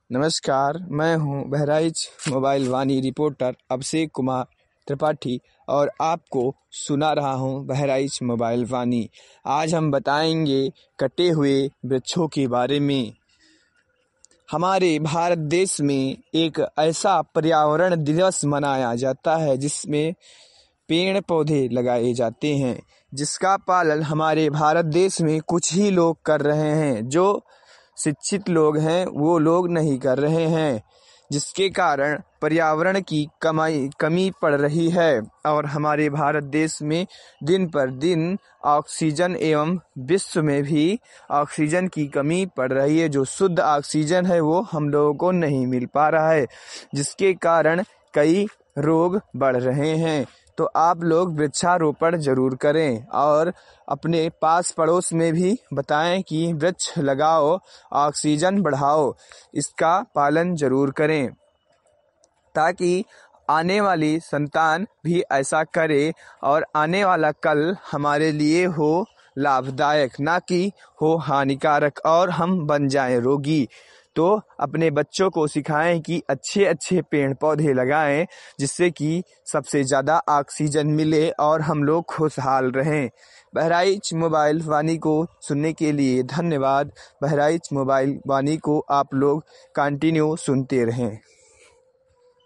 नमस्कार, मैं हूं बहराइच मोबाइल वानी रिपोर्टर अभिषेक कुमार त्रिपाठी और आपको सुना रहा हूं बहराइच मोबाइल वानी। आज हम बताएंगे कटे हुए वृक्षों के बारे में। हमारे भारत देश में एक ऐसा पर्यावरण दिवस मनाया जाता है जिसमें पेड़ पौधे लगाए जाते हैं, जिसका पालन हमारे भारत देश में कुछ ही लोग कर रहे हैं। जो शिक्षित लोग हैं वो लोग नहीं कर रहे हैं, जिसके कारण पर्यावरण की कमी पड़ रही है और हमारे भारत देश में दिन पर दिन ऑक्सीजन एवं विश्व में भी ऑक्सीजन की कमी पड़ रही है। जो शुद्ध ऑक्सीजन है वो हम लोगों को नहीं मिल पा रहा है, जिसके कारण कई रोग बढ़ रहे हैं। तो आप लोग वृक्षारोपण जरूर करें और अपने पास पड़ोस में भी बताएं कि वृक्ष लगाओ, ऑक्सीजन बढ़ाओ। इसका पालन जरूर करें ताकि आने वाली संतान भी ऐसा करे और आने वाला कल हमारे लिए हो लाभदायक, ना कि हो हानिकारक और हम बन जाएं रोगी। तो अपने बच्चों को सिखाएं कि अच्छे अच्छे पेड़ पौधे लगाएं, जिससे कि सबसे ज़्यादा ऑक्सीजन मिले और हम लोग खुशहाल रहें। बहराइच मोबाइल वानी को सुनने के लिए धन्यवाद। बहराइच मोबाइल वानी को आप लोग कंटिन्यू सुनते रहें।